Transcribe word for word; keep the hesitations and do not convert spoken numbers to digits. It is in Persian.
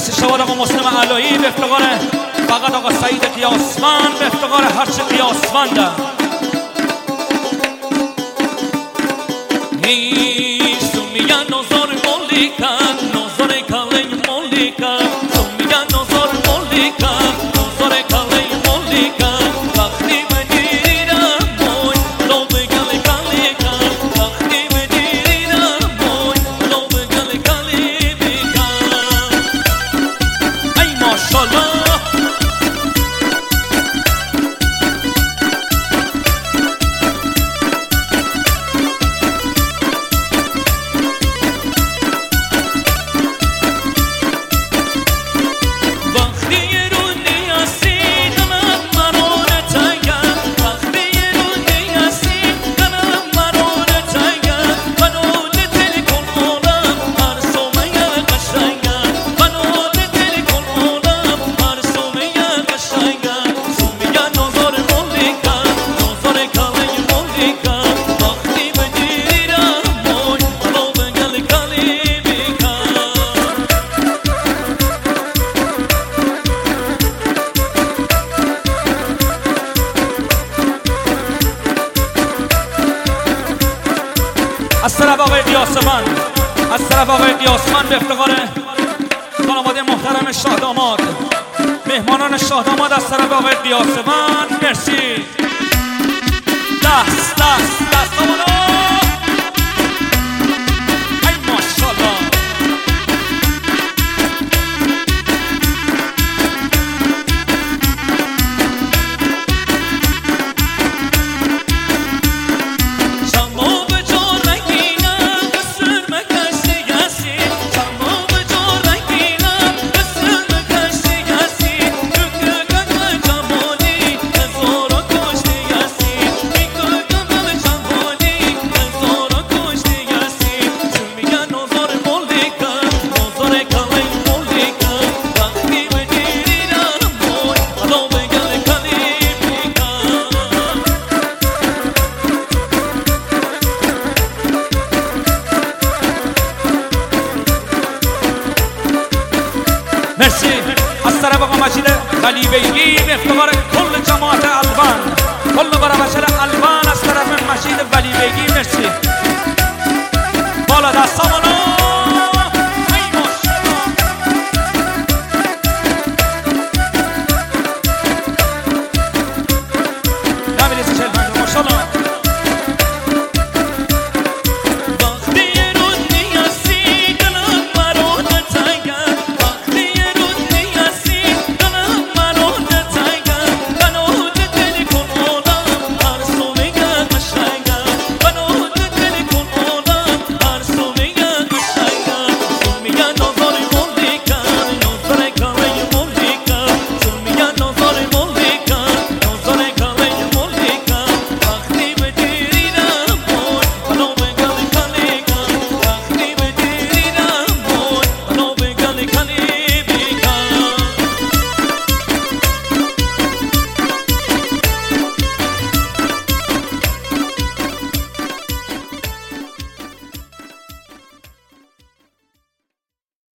مرسی شواد آقا مسلم علایی به افتقار فقط آقا سعید قیاسفند به افتقار هرچی قیاسفنده سومیا نظر ملیکا نظر کالی ملیکا سومیا نظر ملیکا نظر کالی ملیکا وقتی می‌دیدم موی لب گل کالیکا وقتی می‌دیدم موی لب گل کالیکا ای ماشاءالله از طرف آقای قیاسفند از طرف آقای قیاسفند به افتقار خانواده محترم شاه داماد مهمانان شاه داماد از طرف آقای قیاسفند مرسی دست دست دست آمالا ای ماشاءالله مرسی از طرف آقا مجید خلیبیگی به افتقار